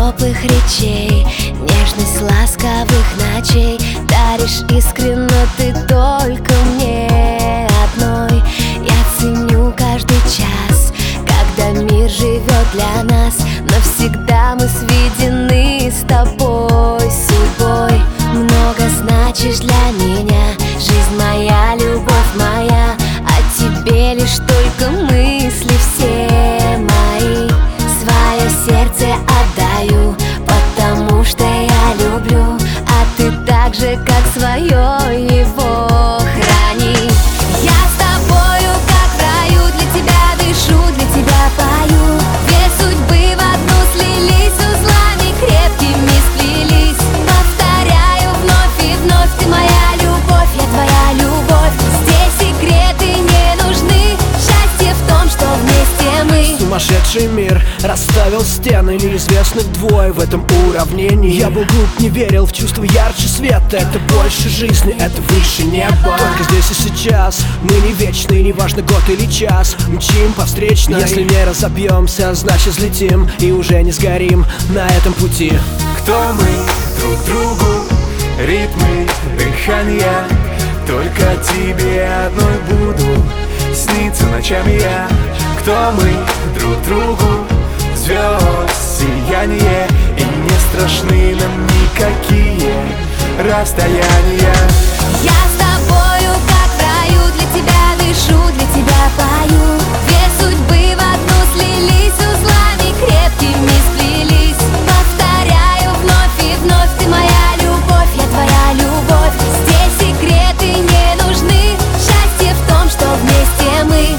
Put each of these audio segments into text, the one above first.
теплых речей, нежность ласковых ночей. Даришь искренно ты только мне одной. Я ценю каждый час, когда мир живет для нас. Навсегда мы сведены с тобой судьбой. Много значишь для меня, жизнь моя, любовь моя. О тебе лишь только мысли все мои. Свое сердце отдаю, потому что я люблю, а ты так же, как свое, его храни. Я с тобою, как в раю, для тебя дышу, для тебя пою. Две судьбы в одну слились, узлами крепкими сплелись. Повторяю вновь и вновь, ты моя любовь, я твоя любовь. Здесь секреты не нужны, счастье в том, что вместе мы. Сумасшедший мир расставил стены, неизвестных двое в этом уравнении. Я был глуп, не верил в чувство ярче света. Это больше жизни, это выше неба. Только здесь и сейчас, мы не вечны, неважно год или час. Мчим по встречной, если не разобьемся, значит взлетим и уже не сгорим на этом пути. Кто мы друг другу, ритмы дыхания. Только тебе одной буду сниться ночами я. Кто мы друг другу, звезд сияние. И не страшны нам никакие расстояния. Я с тобою, как в раю, для тебя дышу, для тебя пою. Две судьбы в одну слились, узлами крепкими сплелись. Повторяю вновь и вновь, ты моя любовь, я твоя любовь. Здесь секреты не нужны, счастье в том, что вместе мы.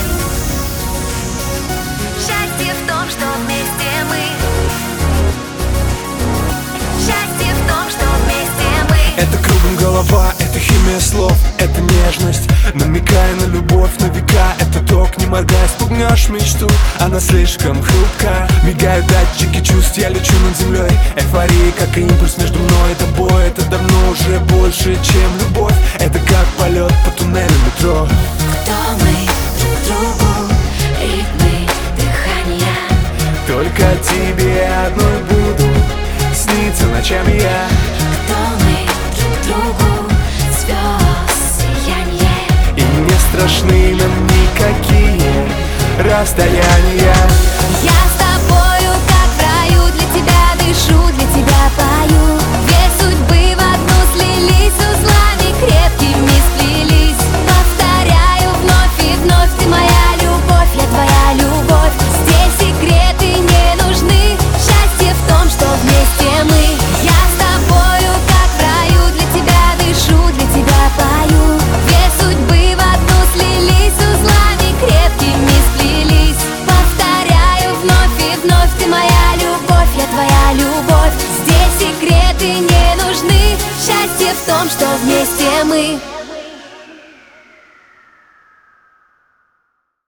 Счастье в том, что вместе мы. Счастье в том, что вместе мы. Это кругом голова, это химия слов, это нежность, намекая на любовь на века. Это ток, не моргая, спугнешь мечту, она слишком хрупка. Мигают датчики чувств, я лечу над землей. Эйфория, как и импульс между мной и тобой. Это давно уже больше, чем любовь. Это как полет по туннелю метро. Кто мы друг другу, ритмы дыхания. Только тебе одной буду сниться ночами я. Кто мы друг другу, звезд сияние. И не страшны нам никакие расстояния. Я с тобою, как в раю, для тебя дышу, для тебя пою. Две судьбы в одну слились, узлами крепкими сплелись. Повторяю вновь и вновь, ты моя любовь, я твоя любовь. Здесь секреты не нужны, счастье в том, что вместе мы. Я с тобою, как в раю, для тебя дышу, для тебя пою. Две судьбы в одну слились, узлами крепкими сплелись. Повторяю вновь и вновь, ты моя любовь, я твоя любовь. Здесь секреты не нужны, счастье в том, что вместе мы.